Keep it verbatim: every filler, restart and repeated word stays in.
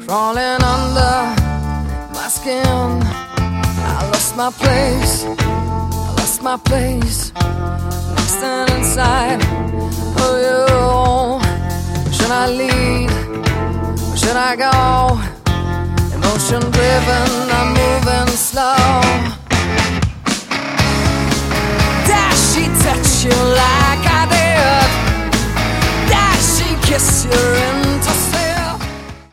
crawling under my skin. I lost my place, I lost my place, next and inside of you. Should I lead, or should I go? Emotion driven, I'm moving slow. Does she touch you like I did? Does she kiss you